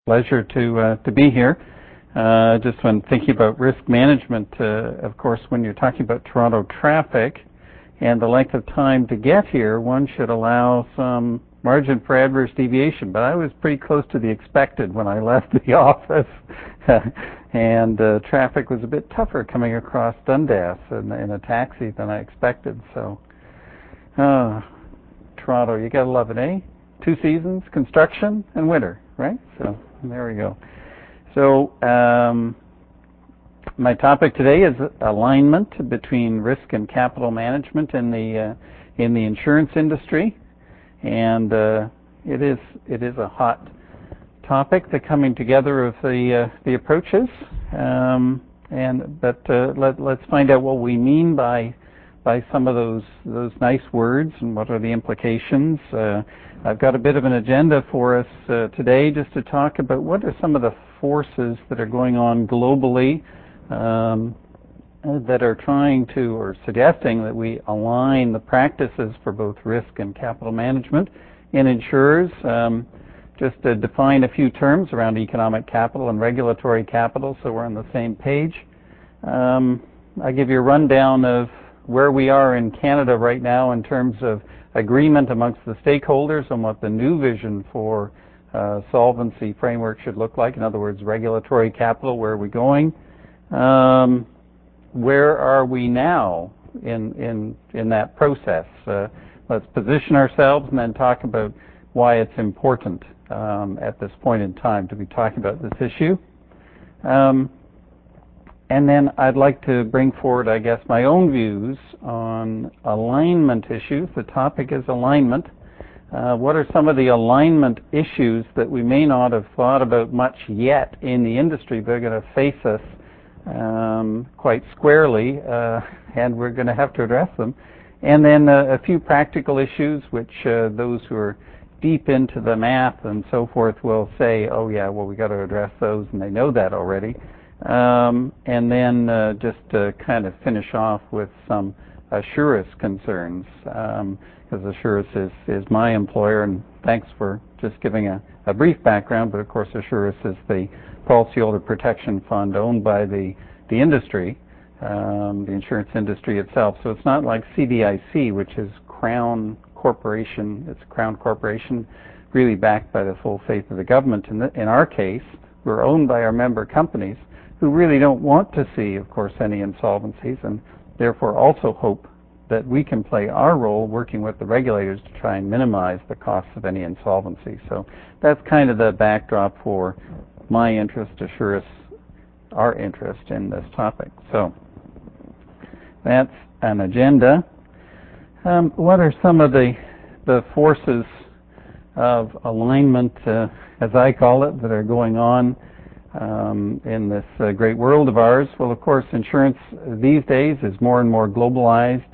pleasure to be here. Just when thinking about risk management, of course, when you're talking about Toronto traffic and the length of time to get here, one should allow some margin for adverse deviation. But I was pretty close to the expected when I left the office, and traffic was a bit tougher coming across Dundas in a taxi than I expected. So, Toronto, you gotta love it, eh? 2 seasons, construction and winter, right? So there we go. So my topic today is alignment between risk and capital management in the insurance industry, and it is a hot topic, the coming together of the approaches. Let's find out what we mean by some of those nice words and what are the implications. I've got a bit of an agenda for us today just to talk about what are some of the forces that are going on globally that are trying to or suggesting that we align the practices for both risk and capital management in insurers. Just to define a few terms around economic capital and regulatory capital so we're on the same page. I give you a rundown of where we are in Canada right now in terms of agreement amongst the stakeholders on what the new vision for solvency framework should look like. In other words, regulatory capital, where are we going? Where are we now in that process? Let's position ourselves and then talk about why it's important at this point in time to be talking about this issue. And then I'd like to bring forward, I guess, my own views on alignment issues. The topic is alignment. What are some of the alignment issues that we may not have thought about much yet in the industry, but are going to face us quite squarely, and we're going to have to address them. And then a few practical issues, which those who are deep into the math and so forth will say, oh yeah, well, we got to address those, and they know that already. And then just to kind of finish off with some Assurus concerns, because Assurus is my employer, and thanks for just giving a brief background, but of course Assurus is the policyholder protection fund owned by the industry, the insurance industry itself. So it's not like CDIC, which is Crown Corporation. It's a Crown Corporation really backed by the full faith of the government. In our case, we're owned by our member companies who really don't want to see, of course, any insolvencies, and therefore also hope that we can play our role working with the regulators to try and minimize the costs of any insolvency. So that's kind of the backdrop for my interest, Assurus, our interest in this topic. So that's an agenda. What are some of the forces of alignment, as I call it, that are going on in this great world of ours? Well, of course, insurance these days is more and more globalized.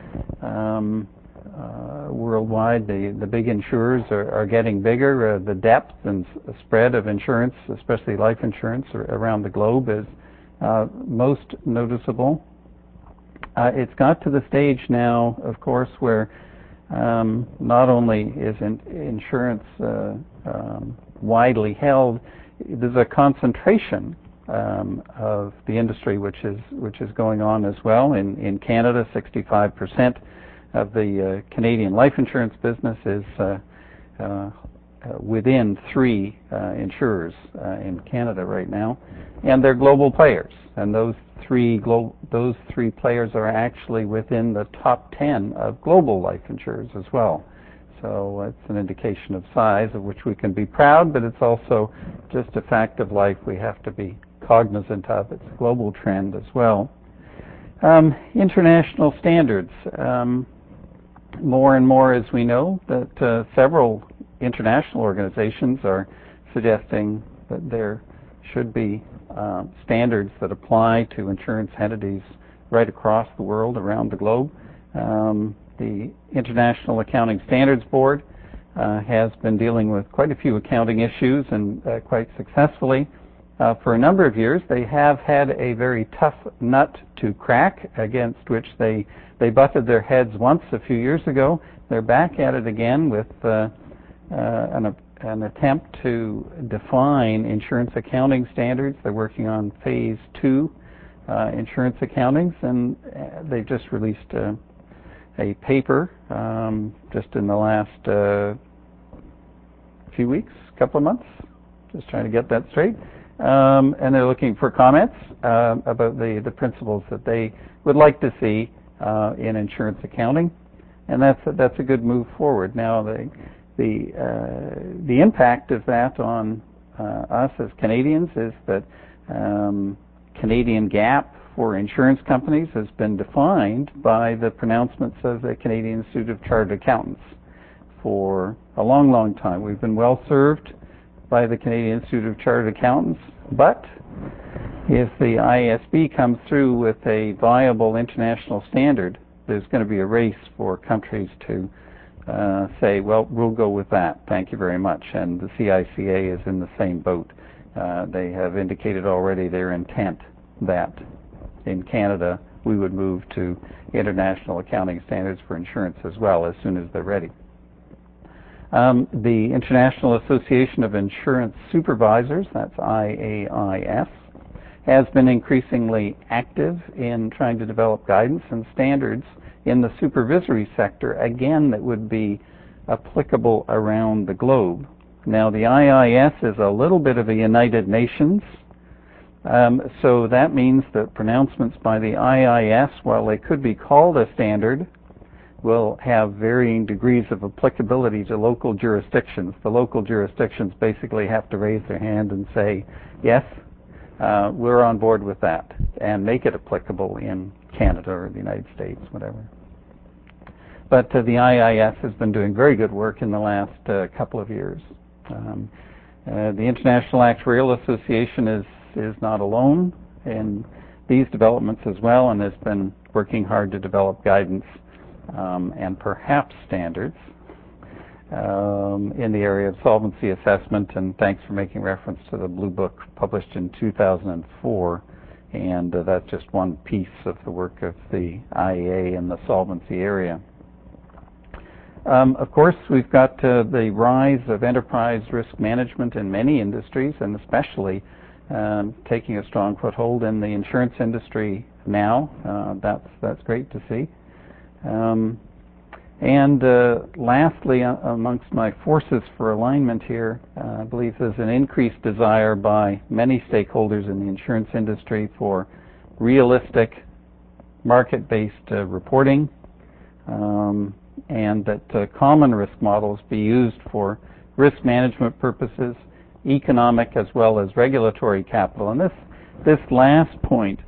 Worldwide, the big insurers are getting bigger. The depth and spread of insurance, especially life insurance around the globe, is most noticeable. It's got to the stage now, of course, where not only is insurance widely held, there's a concentration of the industry which is going on as well. In Canada, 65% of the Canadian life insurance business is within 3 insurers in Canada right now, and they're global players. And those three players are actually within the top 10 of global life insurers as well. So it's an indication of size of which we can be proud, but it's also just a fact of life we have to be cognizant of. It's a global trend as well. International standards. More and more, as we know, that several international organizations are suggesting that there should be standards that apply to insurance entities right across the world, around the globe. The International Accounting Standards Board has been dealing with quite a few accounting issues, and quite successfully. For a number of years, they have had a very tough nut to crack, against which they butted their heads once a few years ago. They're back at it again with an an attempt to define insurance accounting standards. They're working on phase 2 insurance accountings, and they've just released a paper just in the last few weeks, couple of months, just trying to get that straight. And they're looking for comments about the principles that they would like to see in insurance accounting, and that's a good move forward. Now, the impact of that on us as Canadians is that Canadian GAAP for insurance companies has been defined by the pronouncements of the Canadian Institute of Chartered Accountants for a long, long time. We've been well served by the Canadian Institute of Chartered Accountants, but if the IASB comes through with a viable international standard, there's going to be a race for countries to say, well, we'll go with that, thank you very much. And the CICA is in the same boat. They have indicated already their intent that in Canada we would move to international accounting standards for insurance as well as soon as they're ready. The International Association of Insurance Supervisors, that's IAIS, has been increasingly active in trying to develop guidance and standards in the supervisory sector, again, that would be applicable around the globe. Now, the IAIS is a little bit of a United Nations, so that means that pronouncements by the IAIS, while they could be called a standard, will have varying degrees of applicability to local jurisdictions. The local jurisdictions basically have to raise their hand and say, yes, we're on board with that, and make it applicable in Canada or the United States, whatever. But the IAIS has been doing very good work in the last couple of years. The International Actuarial Association is not alone in these developments as well, and has been working hard to develop guidance and perhaps standards in the area of solvency assessment. And thanks for making reference to the Blue Book published in 2004. And that's just one piece of the work of the IEA in the solvency area. Of course, we've got the rise of enterprise risk management in many industries, and especially taking a strong foothold in the insurance industry now. That's great to see. And lastly, amongst my forces for alignment here, I believe there's an increased desire by many stakeholders in the insurance industry for realistic market-based reporting, and that common risk models be used for risk management purposes, economic as well as regulatory capital. And this last point,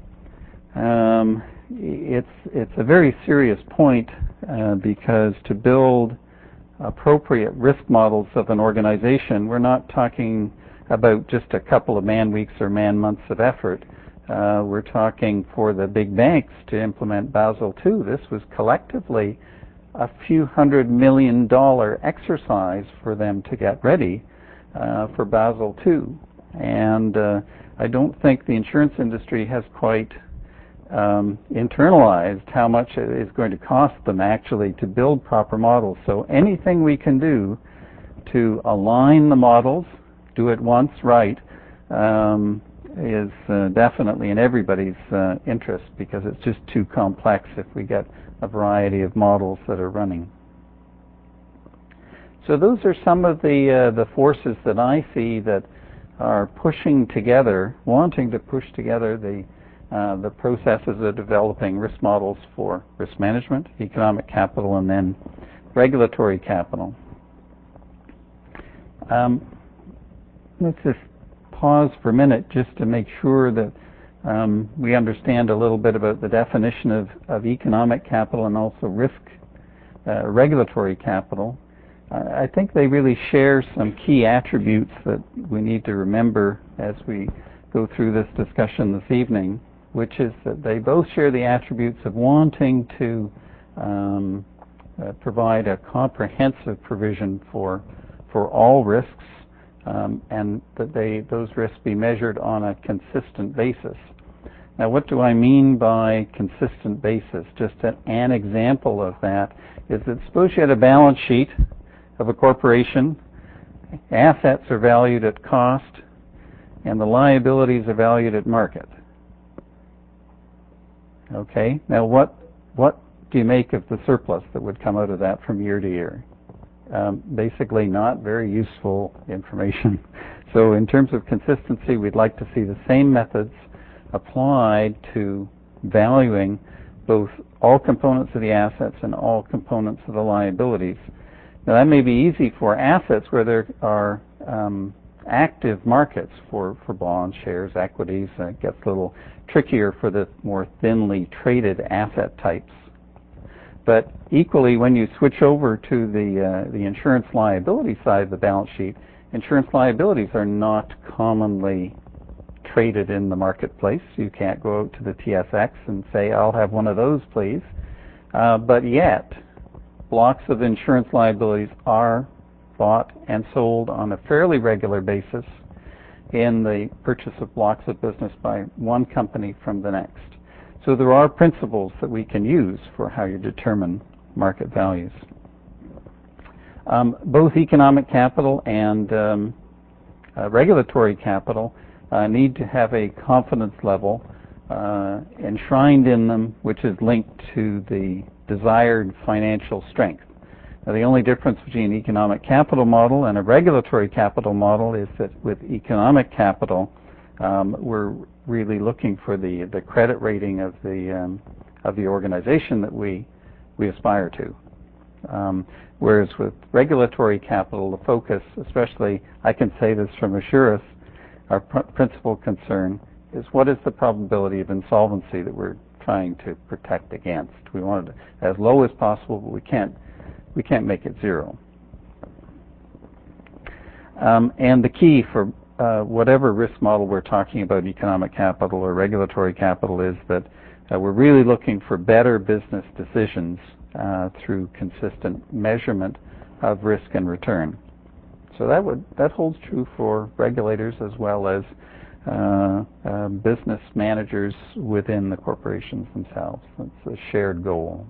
it's a very serious point because to build appropriate risk models of an organization, we're not talking about just a couple of man-weeks or man-months of effort. We're talking for the big banks to implement Basel II. This was collectively a few $100 million exercise for them to get ready for Basel II. And I don't think the insurance industry has quite internalized how much it is going to cost them actually to build proper models. So anything we can do to align the models, do it once right, is definitely in everybody's interest, because it's just too complex if we get a variety of models that are running. So those are some of the forces that I see that are pushing together, wanting to push together the processes of developing risk models for risk management, economic capital, and then regulatory capital. Let's just pause for a minute just to make sure that we understand a little bit about the definition of economic capital and also risk regulatory capital. I think they really share some key attributes that we need to remember as we go through this discussion this evening, which is that they both share the attributes of wanting to provide a comprehensive provision for all risks, and that those risks be measured on a consistent basis. Now, what do I mean by consistent basis? Just an example of that is that suppose you had a balance sheet of a corporation, assets are valued at cost and the liabilities are valued at market. Okay, now what do you make of the surplus that would come out of that from year to year? Basically not very useful information. So in terms of consistency, we'd like to see the same methods applied to valuing both all components of the assets and all components of the liabilities. Now that may be easy for assets where there are active markets for bonds, shares, equities. It gets a little trickier for the more thinly traded asset types. But equally, when you switch over to the insurance liability side of the balance sheet, insurance liabilities are not commonly traded in the marketplace. You can't go out to the TSX and say, I'll have one of those, please. But yet, blocks of insurance liabilities are bought and sold on a fairly regular basis in the purchase of blocks of business by one company from the next. So there are principles that we can use for how you determine market values. Both economic capital and regulatory capital need to have a confidence level enshrined in them, which is linked to the desired financial strength. Now, the only difference between an economic capital model and a regulatory capital model is that with economic capital, we're really looking for the credit rating of the organization that we aspire to. Whereas with regulatory capital, the focus, especially, I can say this from Assurus, our principal concern is what is the probability of insolvency that we're trying to protect against. We want it as low as possible, but we can't make it zero. And the key for whatever risk model we're talking about, economic capital or regulatory capital, is that we're really looking for better business decisions through consistent measurement of risk and return. So that holds true for regulators as well as business managers within the corporations themselves. It's a shared goal.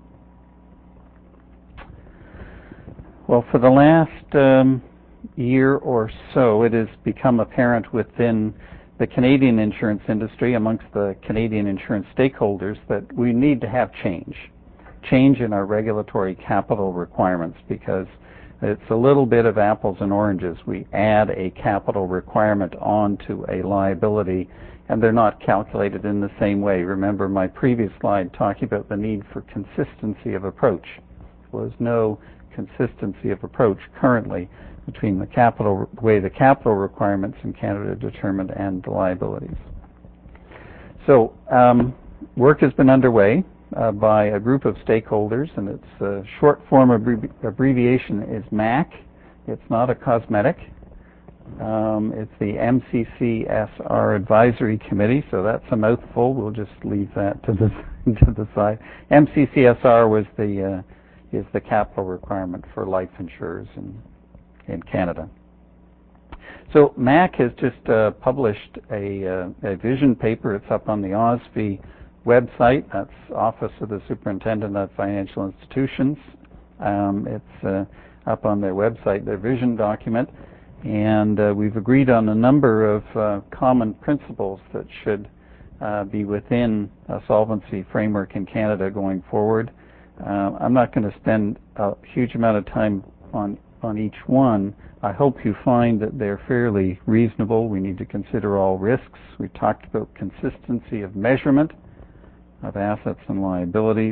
Well, for the last year or so, it has become apparent within the Canadian insurance industry, amongst the Canadian insurance stakeholders, that we need to have change in our regulatory capital requirements, because it's a little bit of apples and oranges. We add a capital requirement onto a liability, and they're not calculated in the same way. Remember my previous slide talking about the need for consistency of approach. There's no consistency of approach currently between the way the capital requirements in Canada are determined and the liabilities. So work has been underway by a group of stakeholders, and its short form abbreviation is MAC. It's not a cosmetic. It's the MCCSR Advisory Committee, so that's a mouthful. We'll just leave that to the side. MCCSR is the capital requirement for life insurers in Canada. So MAC has just published a vision paper. It's up on the OSFI website. That's Office of the Superintendent of Financial Institutions. It's up on their website, their vision document, and we've agreed on a number of common principles that should be within a solvency framework in Canada going forward. I'm not going to spend a huge amount of time on each one. I hope you find that they're fairly reasonable. We need to consider all risks. We talked about consistency of measurement of assets and liabilities.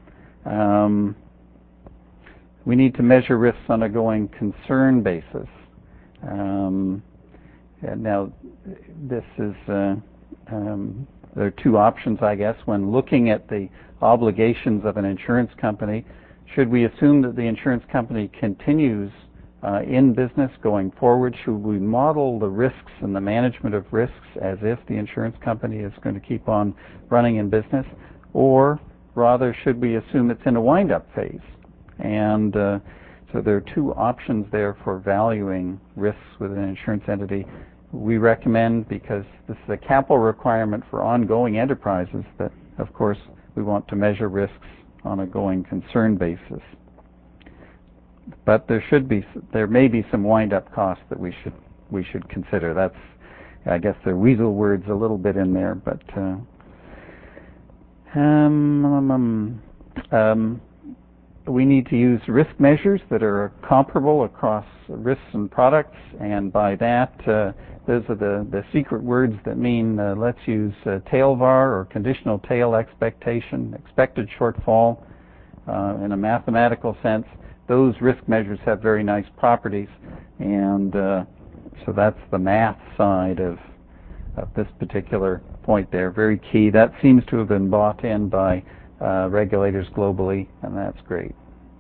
We need to measure risks on a going concern basis. Now, this is there are two options, I guess, when looking at the obligations of an insurance company. Should we assume that the insurance company continues in business going forward? Should we model the risks and the management of risks as if the insurance company is going to keep on running in business? Or rather, should we assume it's in a wind-up phase? And so there are two options there for valuing risks with an insurance entity. We recommend, because this is a capital requirement for ongoing enterprises, that, of course, we want to measure risks on a going concern basis. but there may be some wind-up costs that we should consider. That's, I guess, the weasel words a little bit in there, but we need to use risk measures that are comparable across risks and products, and by that, those are the secret words that mean let's use tail VAR or conditional tail expectation, expected shortfall in a mathematical sense. Those risk measures have very nice properties, and so that's the math side of this particular point there. Very key. That seems to have been bought in by regulators globally, and that's great.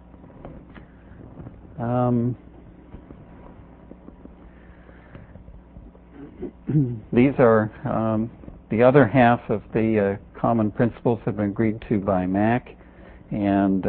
These are the other half of the common principles have been agreed to by MAC, and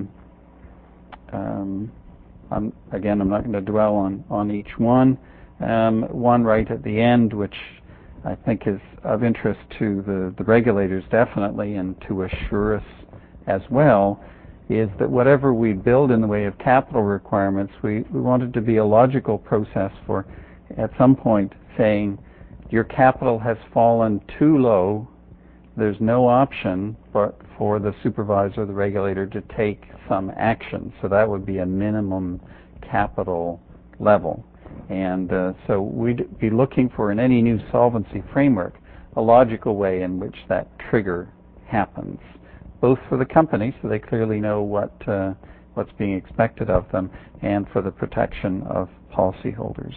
again, I'm not going to dwell on each one. One right at the end, which I think is of interest to the regulators definitely, and to assure us as well, is that whatever we build in the way of capital requirements, we want it to be a logical process for at some point saying your capital has fallen too low, there's no option but for the supervisor or the regulator to take some action. So that would be a minimum capital level. And so we'd be looking for, in any new solvency framework, a logical way in which that trigger happens, both for the company, so they clearly know what's being expected of them, and for the protection of policyholders.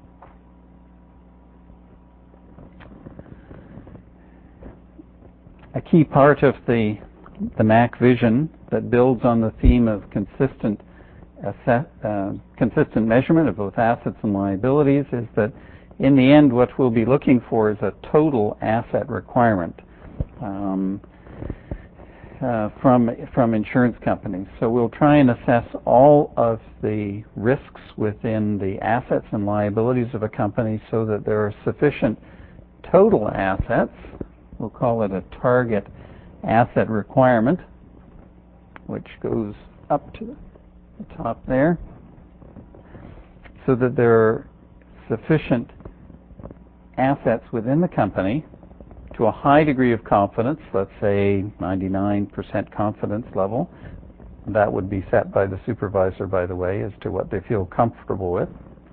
A key part of the MAC vision that builds on the theme of consistent measurement of both assets and liabilities is that in the end what we'll be looking for is a total asset requirement from insurance companies. So we'll try and assess all of the risks within the assets and liabilities of a company so that there are sufficient total assets. We'll call it a target asset requirement, which goes up to the top there, so that there are sufficient assets within the company to a high degree of confidence, let's say 99% confidence level. That would be set by the supervisor, by the way, as to what they feel comfortable with.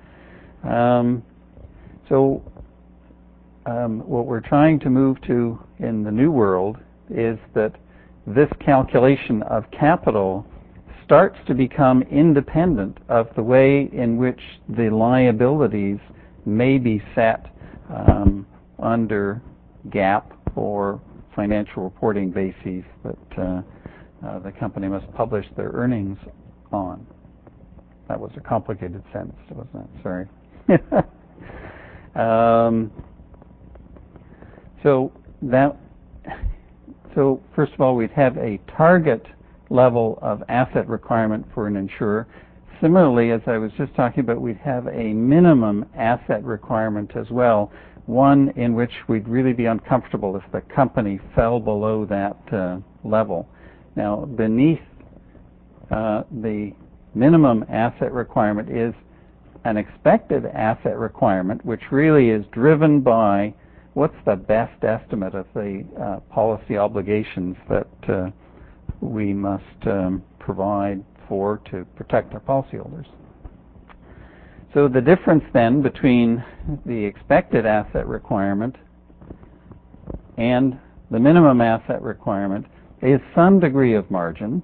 What we're trying to move to in the new world is that this calculation of capital starts to become independent of the way in which the liabilities may be set under GAAP or financial reporting bases that the company must publish their earnings on. That was a complicated sentence, wasn't it? Sorry. So first of all, we'd have a target level of asset requirement for an insurer. Similarly, as I was just talking about, we'd have a minimum asset requirement as well, one in which we'd really be uncomfortable if the company fell below that level. Now, beneath the minimum asset requirement is an expected asset requirement, which really is driven by what's the best estimate of the policy obligations that we must provide for to protect our policyholders. So the difference then between the expected asset requirement and the minimum asset requirement is some degree of margin,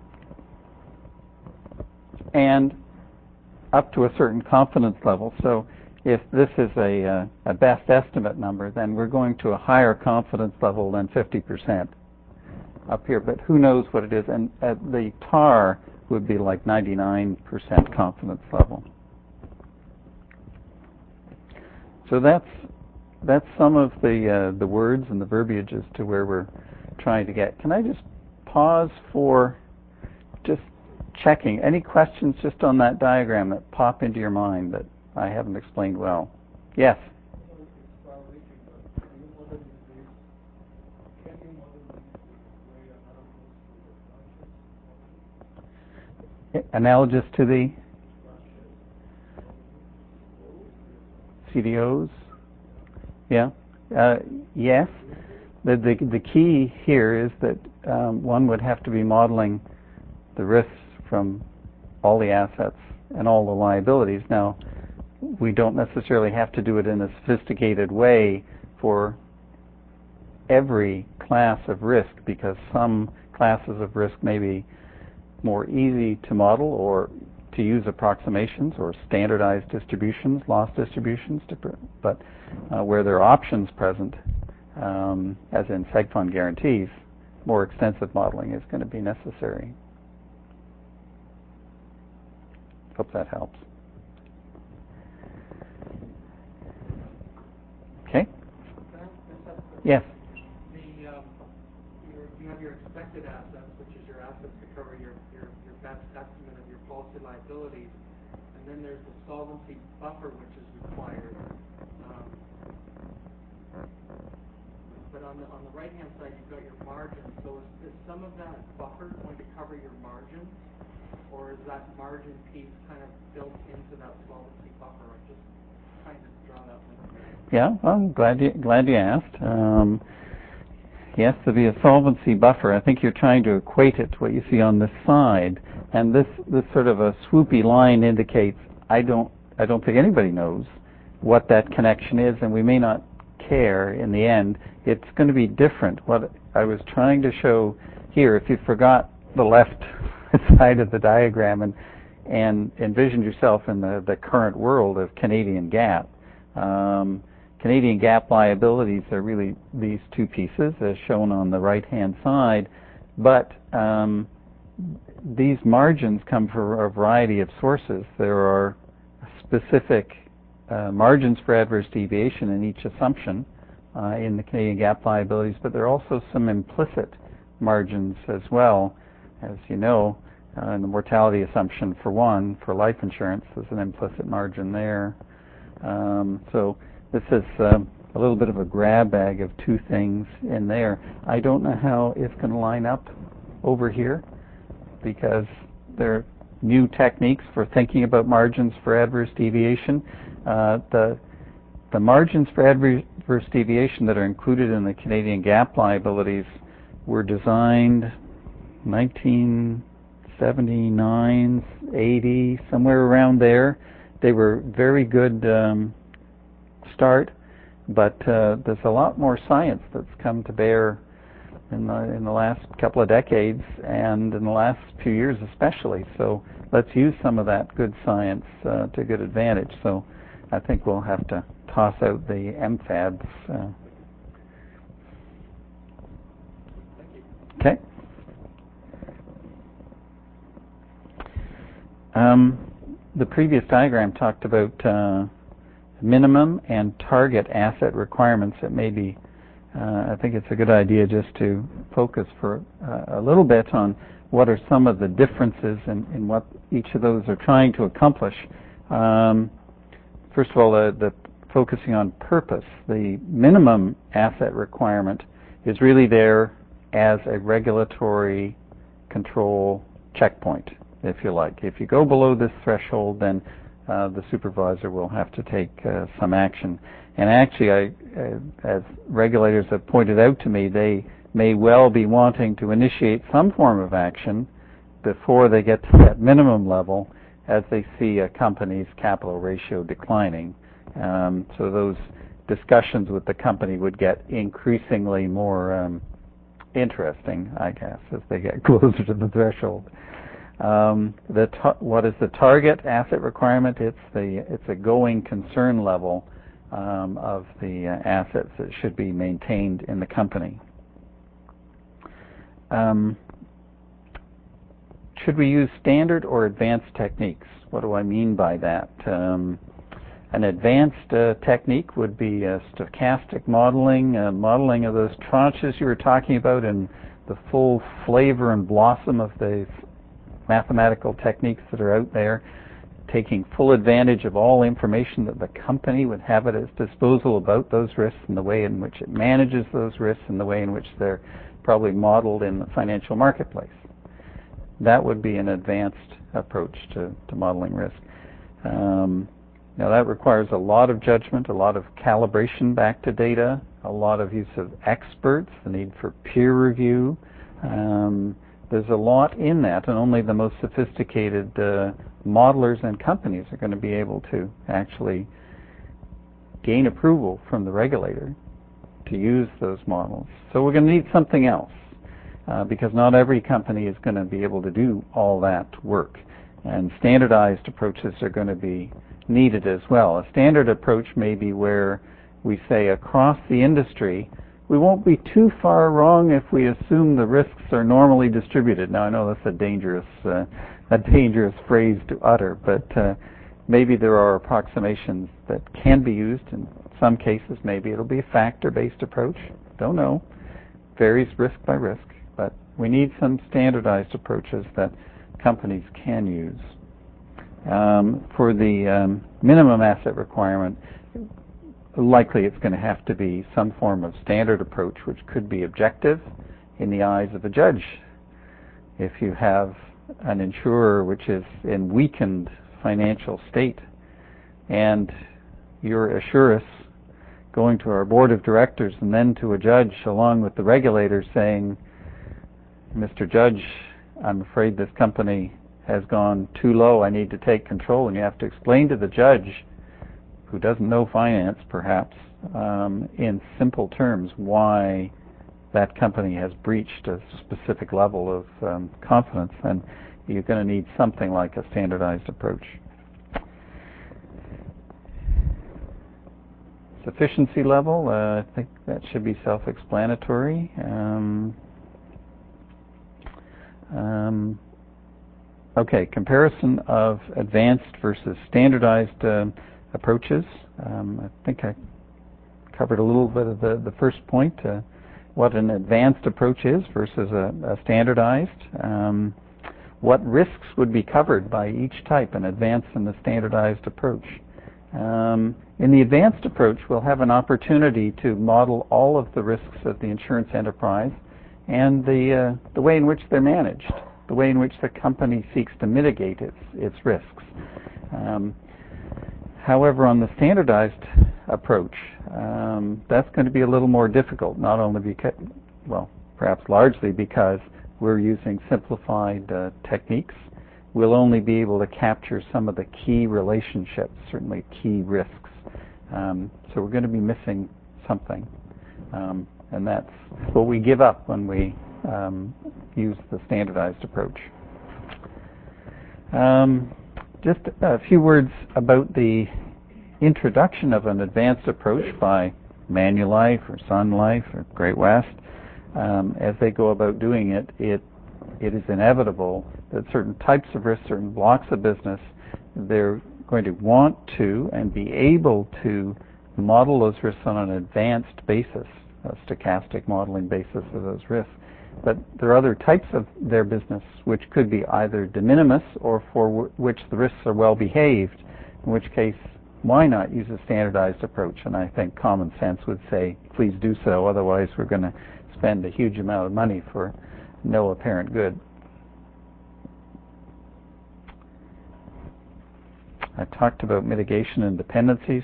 and up to a certain confidence level. So if this is a best estimate number, then we're going to a higher confidence level than 50% up here, but who knows what it is. And at the TAR would be like 99% confidence level. So that's some of the words and the verbiage as to where we're trying to get. Can I just pause for just checking? Any questions just on that diagram that pop into your mind that I haven't explained well? Yes? analogous to the CDOs? Yeah. Yes. The key here is that one would have to be modeling the risks from all the assets and all the liabilities. Now, we don't necessarily have to do it in a sophisticated way for every class of risk, because some classes of risk may be more easy to model or to use approximations or standardized distributions, loss distributions, but where there are options present, as in seg fund guarantees, more extensive modeling is going to be necessary. Hope that helps. Okay? Yes? You have your expected assets, which is your assets to cover your best estimate of your policy liabilities, and then there's the solvency buffer, which is required. But on the right-hand side, you've got your margin. So is some of that buffer going to cover your margin, or is that margin piece kind of built into that solvency buffer? I'm just trying to draw that link. Yeah, well, I'm glad you asked. Yes, there'll be a solvency buffer. I think you're trying to equate it to what you see on this side, and this sort of a swoopy line indicates I don't think anybody knows what that connection is, and we may not care in the end. It's going to be different. What I was trying to show here, if you forgot the left side of the diagram and envisioned yourself in the current world of Canadian GAAP, Canadian GAAP liabilities are really these two pieces as shown on the right-hand side, but these margins come from a variety of sources. There are specific margins for adverse deviation in each assumption in the Canadian GAAP liabilities, but there are also some implicit margins as well. As you know, in the mortality assumption for life insurance, there's an implicit margin there. So this is a little bit of a grab bag of two things in there. I don't know how it's going to line up over here, because there are new techniques for thinking about margins for adverse deviation. The margins for adverse deviation that are included in the Canadian GAAP liabilities were designed 1979, 80, somewhere around there. They were very good start, but there's a lot more science that's come to bear in the last couple of decades and in the last few years especially. So let's use some of that good science to good advantage. So I think we'll have to toss out the MFADs. Okay. The previous diagram talked about minimum and target asset requirements. It may be, I think it's a good idea just to focus for a little bit on what are some of the differences in what each of those are trying to accomplish. First of all, the focusing on purpose. The minimum asset requirement is really there as a regulatory control checkpoint, if you like. If you go below this threshold, then the supervisor will have to take some action. And actually, as regulators have pointed out to me, they may well be wanting to initiate some form of action before they get to that minimum level as they see a company's capital ratio declining. So those discussions with the company would get increasingly more interesting, I guess, as they get closer to the threshold. What is the target asset requirement? It's a going concern level of the assets that should be maintained in the company. Should we use standard or advanced techniques? What do I mean by that? An advanced technique would be stochastic modeling, modeling of those tranches you were talking about in the full flavor and blossom of the mathematical techniques that are out there, taking full advantage of all information that the company would have at its disposal about those risks and the way in which it manages those risks and the way in which they're probably modeled in the financial marketplace. that would be an advanced approach to modeling risk. Now that requires a lot of judgment, a lot of calibration back to data, a lot of use of experts, the need for peer review. There's a lot in that, and only the most sophisticated modelers and companies are going to be able to actually gain approval from the regulator to use those models. So we're going to need something else, because not every company is going to be able to do all that work. And standardized approaches are going to be needed as well. A standard approach may be where we say across the industry, we won't be too far wrong if we assume the risks are normally distributed. Now I know that's a dangerous phrase to utter, but maybe there are approximations that can be used. In some cases, maybe it'll be a factor-based approach. Don't know. Varies risk by risk, but we need some standardized approaches that companies can use. For the minimum asset requirement, likely it's going to have to be some form of standard approach, which could be objective in the eyes of a judge. If you have an insurer which is in weakened financial state, and your assurance going to our board of directors and then to a judge along with the regulator saying, Mr. Judge, I'm afraid this company has gone too low, I need to take control, and you have to explain to the judge, who doesn't know finance perhaps, in simple terms why that company has breached a specific level of confidence, then you're going to need something like a standardized approach. Sufficiency level, I think that should be self-explanatory. Okay, comparison of advanced versus standardized approaches. I think I covered a little bit of the first point, what an advanced approach is versus a standardized. What risks would be covered by each type, an advanced and a standardized approach. In the advanced approach, we'll have an opportunity to model all of the risks of the insurance enterprise and the way in which they're managed, the way in which the company seeks to mitigate its risks. However, on the standardized approach, that's going to be a little more difficult, not only because, well, perhaps largely because we're using simplified techniques. We'll only be able to capture some of the key relationships, certainly key risks. So we're going to be missing something. And that's what we give up when we use the standardized approach. Just a few words about the introduction of an advanced approach by Manulife or Sun Life or Great West. As they go about doing it, it is inevitable that certain types of risks, certain blocks of business, they're going to want to and be able to model those risks on an advanced basis, a stochastic modeling basis of those risks. But there are other types of their business which could be either de minimis or for which the risks are well behaved, in which case, why not use a standardized approach? And I think common sense would say, please do so, otherwise we're going to spend a huge amount of money for no apparent good. I talked about mitigation and dependencies.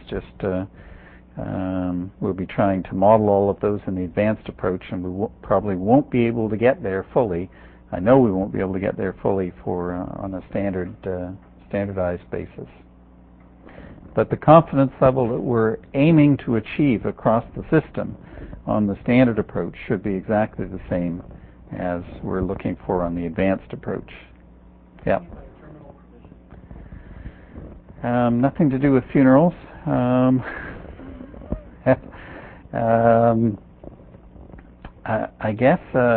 We'll be trying to model all of those in the advanced approach, and we probably won't be able to get there fully. I know we won't be able to get there fully for on a standardized basis. But the confidence level that we're aiming to achieve across the system on the standard approach should be exactly the same as we're looking for on the advanced approach. Yeah. Nothing to do with funerals. I guess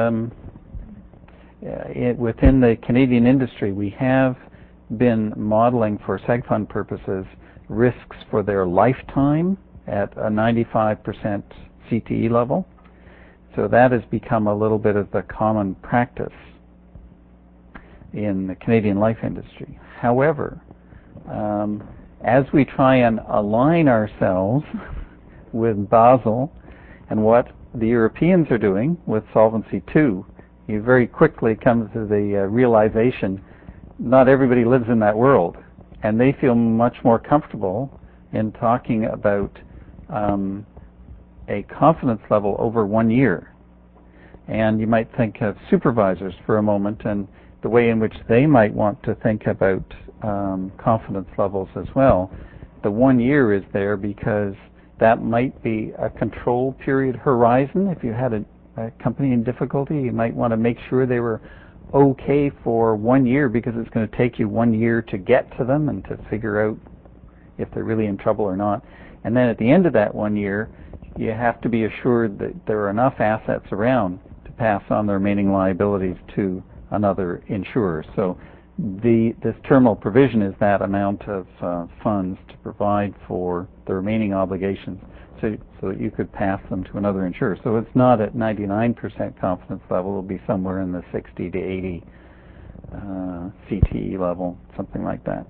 within the Canadian industry, we have been modeling for seg fund purposes risks for their lifetime at a 95% CTE level. So that has become a little bit of the common practice in the Canadian life industry. However, as we try and align ourselves with Basel and what the Europeans are doing with Solvency II, you very quickly come to the realization not everybody lives in that world, and they feel much more comfortable in talking about a confidence level over 1 year. And you might think of supervisors for a moment and the way in which they might want to think about confidence levels as well. The 1 year is there because that might be a control period horizon. If you had a company in difficulty, you might want to make sure they were okay for 1 year, because it's going to take you 1 year to get to them and to figure out if they're really in trouble or not. And then at the end of that 1 year, you have to be assured that there are enough assets around to pass on the remaining liabilities to another insurer. So this terminal provision is that amount of funds to provide for the remaining obligations so that you could pass them to another insurer. So it's not at 99% confidence level. It'll be somewhere in the 60 to 80 CTE level, something like that.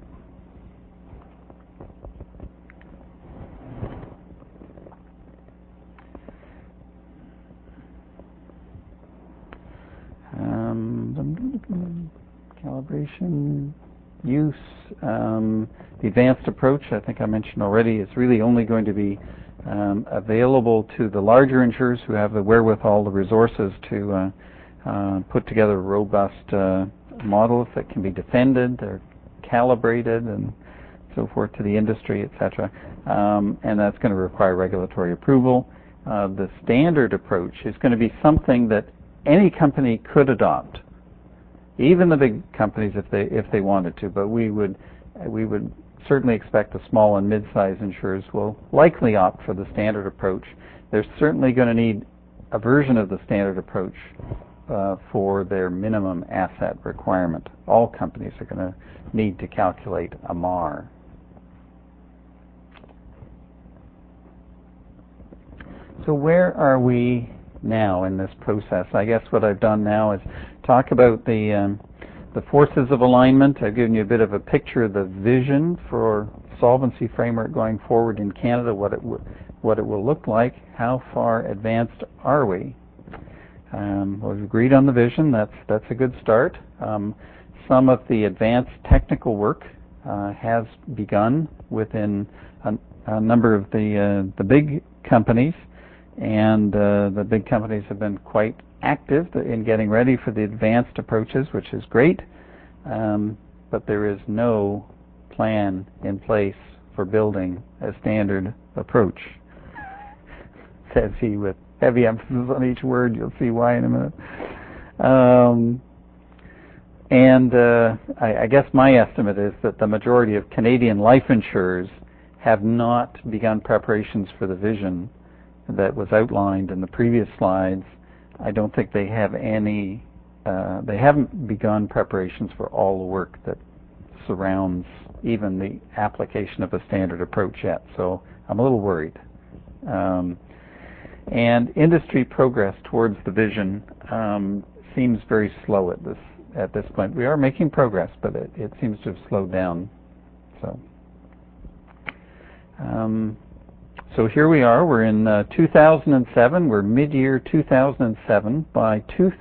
Calibration, use, the advanced approach, I think I mentioned already, is really only going to be available to the larger insurers who have the wherewithal, the resources to put together robust models that can be defended, they're calibrated, and so forth to the industry, etc. And that's going to require regulatory approval. The standard approach is going to be something that any company could adopt, even the big companies if they wanted to. But we would certainly expect the small and mid-sized insurers will likely opt for the standard approach. They're certainly going to need a version of the standard approach for their minimum asset requirement. All companies are going to need to calculate a MAR. So where are we now in this process? I guess what I've done now is talk about the forces of alignment. I've given you a bit of a picture of the vision for solvency framework going forward in Canada, what it will look like. How far advanced are we? We've agreed on the vision. That's a good start. Some of the advanced technical work has begun within a number of the big companies, and the big companies have been quite active in getting ready for the advanced approaches, which is great, but there is no plan in place for building a standard approach, says he with heavy emphasis on each word. You'll see why in a minute. I guess my estimate is that the majority of Canadian life insurers have not begun preparations for the vision that was outlined in the previous slides. I don't think they have any, they haven't begun preparations for all the work that surrounds even the application of a standard approach yet. So I'm a little worried. And industry progress towards the vision seems very slow at this point. We are making progress, but it seems to have slowed down. So here we are. We're in 2007. We're mid-year 2007. By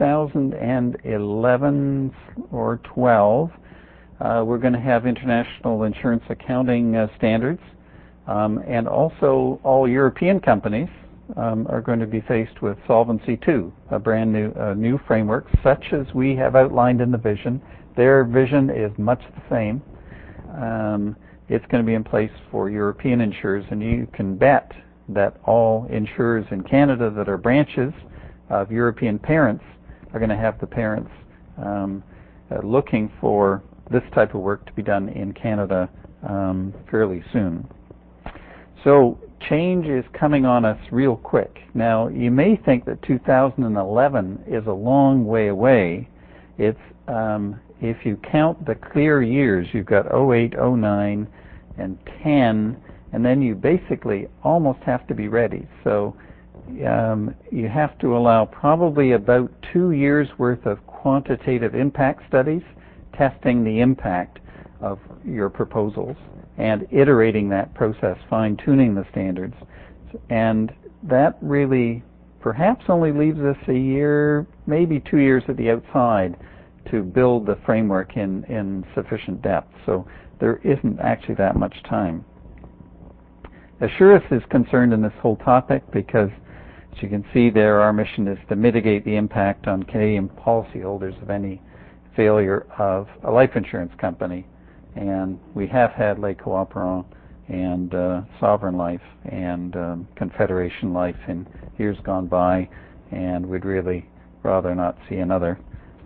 2011 or 12, we're going to have international insurance accounting standards, and also all European companies are going to be faced with Solvency II, a brand new framework, such as we have outlined in the vision. Their vision is much the same. It's going to be in place for European insurers, and you can bet that all insurers in Canada that are branches of European parents are going to have the parents looking for this type of work to be done in Canada fairly soon. So change is coming on us real quick. Now, you may think that 2011 is a long way away. It's if you count the clear years, you've got 08, 09, and 10, and then you basically almost have to be ready. So you have to allow probably about 2 years worth of quantitative impact studies, testing the impact of your proposals and iterating that process, fine-tuning the standards. And that really perhaps only leaves us a year, maybe 2 years at the outside to build the framework in sufficient depth. So there isn't actually that much time. Assurus is concerned in this whole topic because, as you can see there, our mission is to mitigate the impact on Canadian policyholders of any failure of a life insurance company. And we have had Les Coopérants and Sovereign Life and Confederation Life in years gone by, and we'd really rather not see another.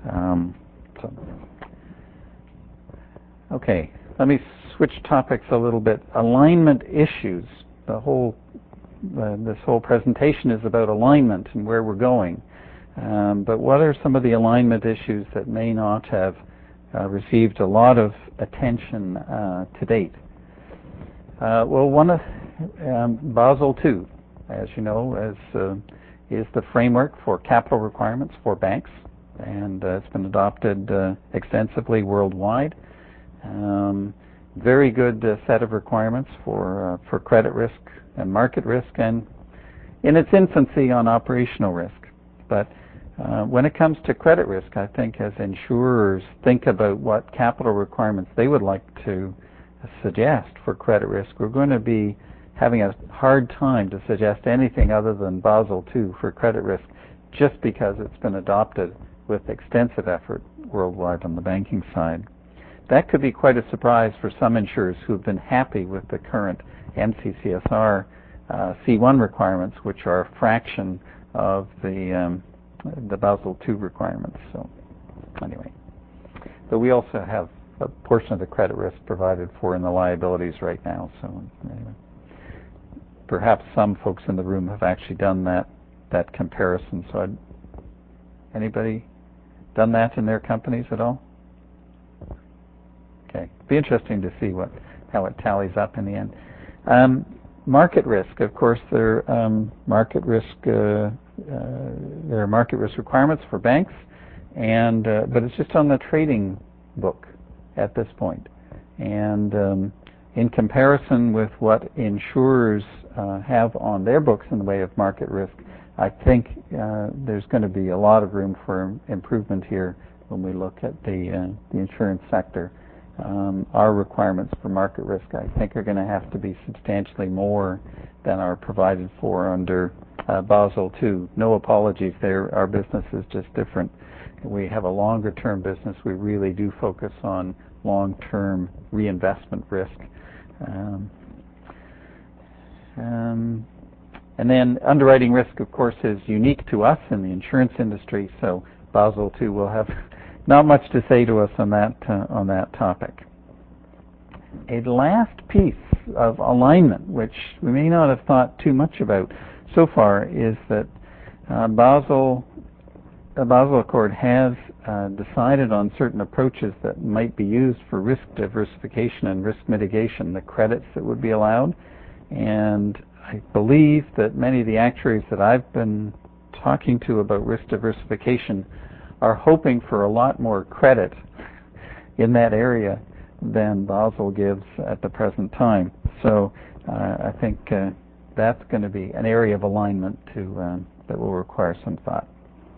Okay, let me switch topics a little bit. Alignment issues. This whole presentation is about alignment and where we're going. But what are some of the alignment issues that may not have received a lot of attention to date? Well, one of Basel II, as you know, is the framework for capital requirements for banks, and it's been adopted extensively worldwide. Very good set of requirements for credit risk and market risk, and in its infancy on operational risk. But when it comes to credit risk, I think as insurers think about what capital requirements they would like to suggest for credit risk, we're going to be having a hard time to suggest anything other than Basel II for credit risk, just because it's been adopted with extensive effort worldwide on the banking side. That could be quite a surprise for some insurers who have been happy with the current MCCSR C1 requirements, which are a fraction of the Basel II requirements. So anyway, but we also have a portion of the credit risk provided for in the liabilities right now. So anyway, perhaps some folks in the room have actually done that comparison. So anybody done that in their companies at all? Okay, be interesting to see how it tallies up in the end. Market risk, of course, there are market risk requirements for banks, and but it's just on the trading book at this point. And in comparison with what insurers have on their books in the way of market risk, I think there's going to be a lot of room for improvement here when we look at the insurance sector. Our requirements for market risk, I think, are going to have to be substantially more than are provided for under Basel II. No apologies there. Our business is just different. We have a longer-term business. We really do focus on long-term reinvestment risk. And then underwriting risk, of course, is unique to us in the insurance industry, so Basel II will have not much to say to us on that topic. A last piece of alignment, which we may not have thought too much about so far, is that the Basel Accord has decided on certain approaches that might be used for risk diversification and risk mitigation, the credits that would be allowed. And I believe that many of the actuaries that I've been talking to about risk diversification are hoping for a lot more credit in that area than Basel gives at the present time. So I think that's going to be an area of alignment that will require some thought.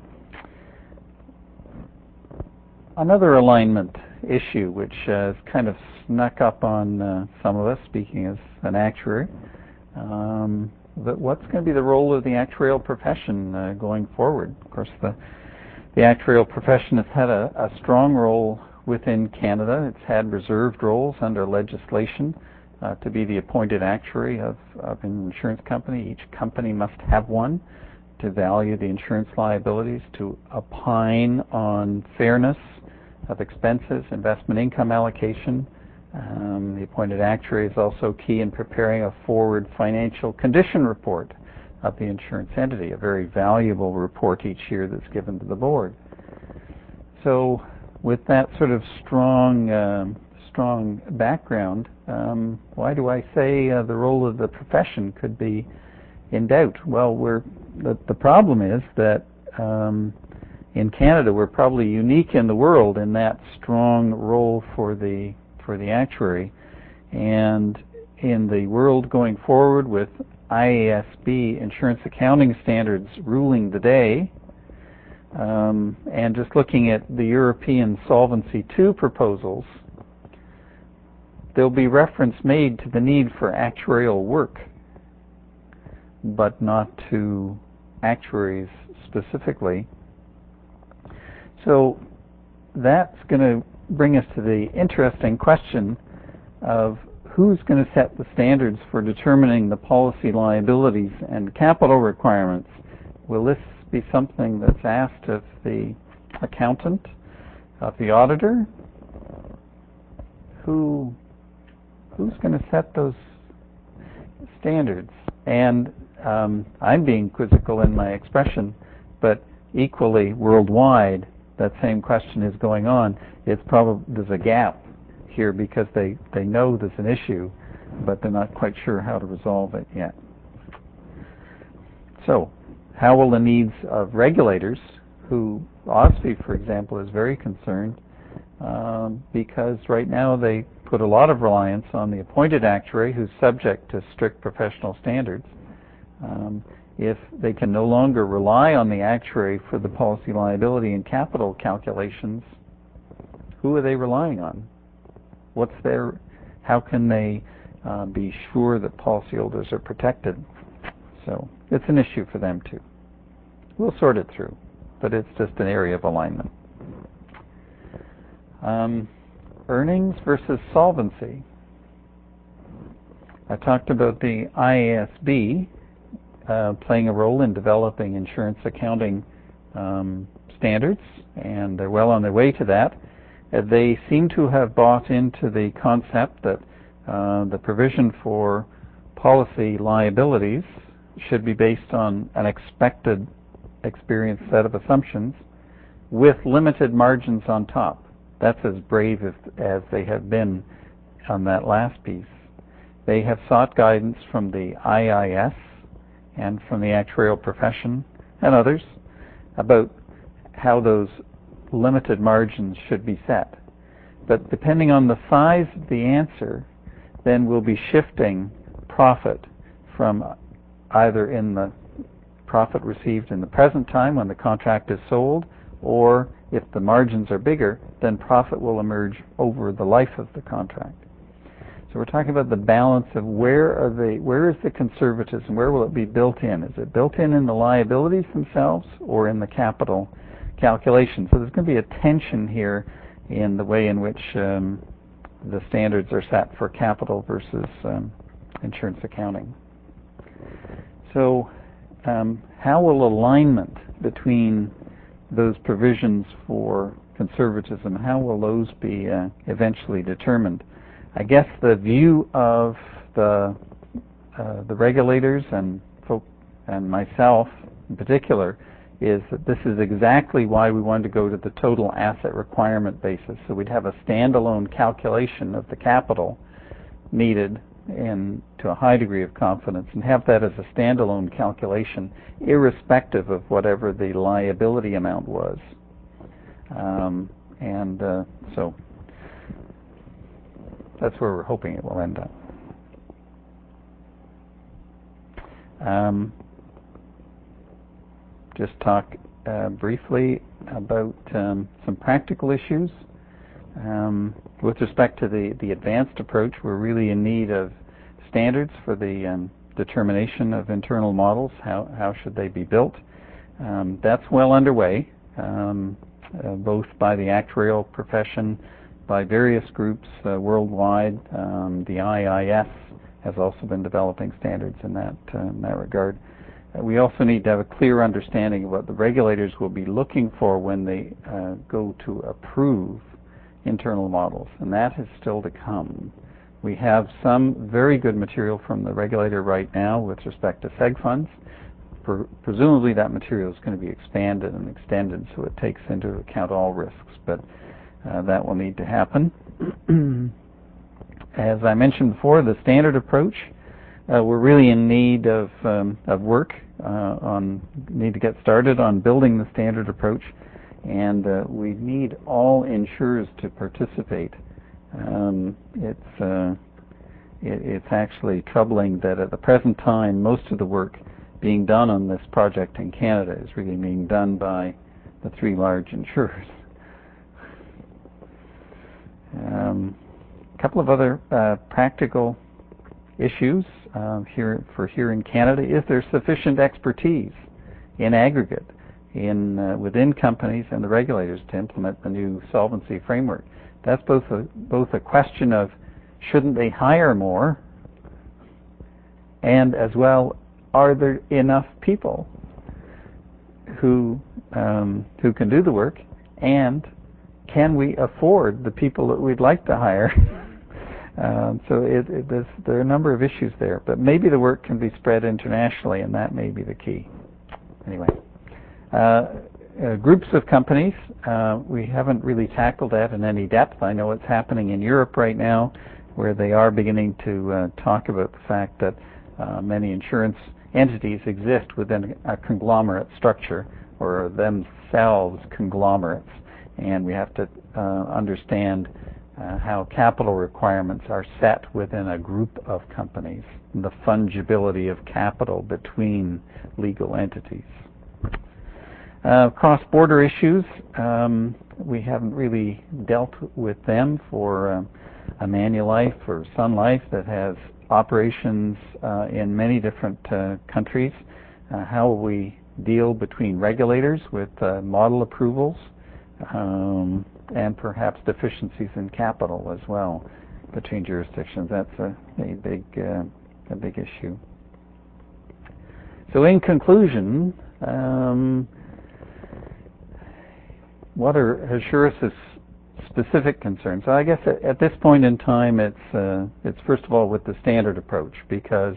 Another alignment issue which has kind of snuck up on some of us, speaking as an actuary, but what's going to be the role of the actuarial profession going forward? Of course, the actuarial profession has had a strong role within Canada. It's had reserved roles under legislation to be the appointed actuary of an insurance company. Each company must have one to value the insurance liabilities, to opine on fairness of expenses, investment income allocation. The appointed actuary is also key in preparing a forward financial condition report of the insurance entity, a very valuable report each year that's given to the board. So with that sort of strong background, why do I say the role of the profession could be in doubt? Well, the problem is that in Canada we're probably unique in the world in that strong role for the actuary, and in the world going forward with IASB insurance accounting standards ruling the day, and just looking at the European Solvency II proposals, there'll be reference made to the need for actuarial work, but not to actuaries specifically. So that's going to bring us to the interesting question of who's going to set the standards for determining the policy liabilities and capital requirements. Will this be something that's asked of the accountant, of the auditor? Who's going to set those standards? And I'm being quizzical in my expression, but equally worldwide, that same question is going on. It's probably there's a gap here because they know there's an issue, but they're not quite sure how to resolve it yet. So, how will the needs of regulators, who OSFI, for example, is very concerned because right now they put a lot of reliance on the appointed actuary who's subject to strict professional standards. If they can no longer rely on the actuary for the policy liability and capital calculations, who are they relying on? How can they be sure that policyholders are protected? So it's an issue for them too. We'll sort it through, but it's just an area of alignment. Earnings versus solvency. I talked about the IASB playing a role in developing insurance accounting standards, and they're well on their way to that. They seem to have bought into the concept that the provision for policy liabilities should be based on an expected experience set of assumptions with limited margins on top. That's as brave as they have been on that last piece. They have sought guidance from the IIS and from the actuarial profession and others about how those limited margins should be set. But depending on the size of the answer, then we'll be shifting profit from either in the profit received in the present time when the contract is sold, or if the margins are bigger, then profit will emerge over the life of the contract. So we're talking about the balance of where is the conservatism, where will it be built in? Is it built in the liabilities themselves or in the capital calculation? So there's going to be a tension here in the way in which the standards are set for capital versus insurance accounting. So how will alignment between those provisions for conservatism, how will those be eventually determined? I guess the view of the regulators and myself in particular is that this is exactly why we wanted to go to the total asset requirement basis. So we'd have a standalone calculation of the capital needed to a high degree of confidence and have that as a standalone calculation irrespective of whatever the liability amount was. So that's where we're hoping it will end up. Just talk briefly about some practical issues. With respect to the advanced approach, we're really in need of standards for the determination of internal models. How should they be built? That's well underway, both by the actuarial profession, by various groups worldwide. The IIS has also been developing standards in that regard. We also need to have a clear understanding of what the regulators will be looking for when they go to approve internal models, and that is still to come. We have some very good material from the regulator right now with respect to seg funds. Presumably that material is going to be expanded and extended so it takes into account all risks, but that will need to happen. As I mentioned before, the standard approach, we're really in need of work, need to get started on building the standard approach, and we need all insurers to participate. it's actually troubling that at the present time, most of the work being done on this project in Canada is really being done by the three large insurers. A couple of other practical issues here in Canada. Is there sufficient expertise in aggregate within companies and the regulators to implement the new solvency framework? That's both a question of shouldn't they hire more, and as well, are there enough people who can do the work, and can we afford the people that we'd like to hire? So there are a number of issues there, but maybe the work can be spread internationally, and that may be the key. Anyway, groups of companies, we haven't really tackled that in any depth. I know it's happening in Europe right now, where they are beginning to talk about the fact that many insurance entities exist within a conglomerate structure, or themselves conglomerates, and we have to understand how capital requirements are set within a group of companies, and the fungibility of capital between legal entities. Cross-border issues, we haven't really dealt with them for a Manulife or Sun Life that has operations in many different countries. How will we deal between regulators with model approvals, and perhaps deficiencies in capital as well between jurisdictions? That's a big issue. So in conclusion, what are Assuris's specific concerns? So I guess at this point in time, it's first of all with the standard approach, because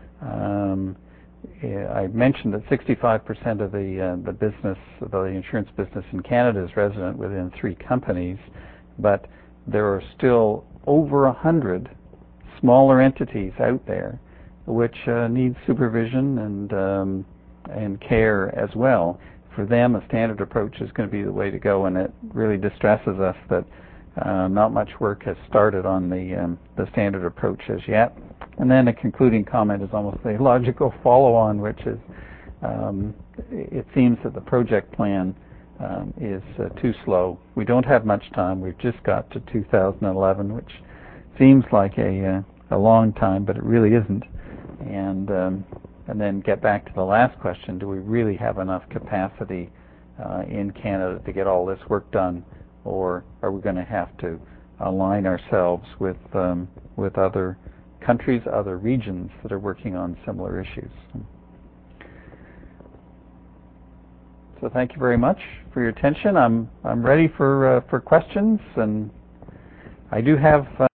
I mentioned that 65% of the business, the insurance business in Canada, is resident within 3 companies, but there are still over 100 smaller entities out there which need supervision and care as well. For them, a standard approach is going to be the way to go, and it really distresses us that not much work has started on the standard approach as yet. And then a concluding comment is almost a logical follow-on, which is it seems that the project plan is too slow. We don't have much time. We've just got to 2011, which seems like a long time, but it really isn't. And then get back to the last question, do we really have enough capacity in Canada to get all this work done, or are we going to have to align ourselves with other countries, other regions that are working on similar issues? So thank you very much for your attention. I'm ready for questions, and I do have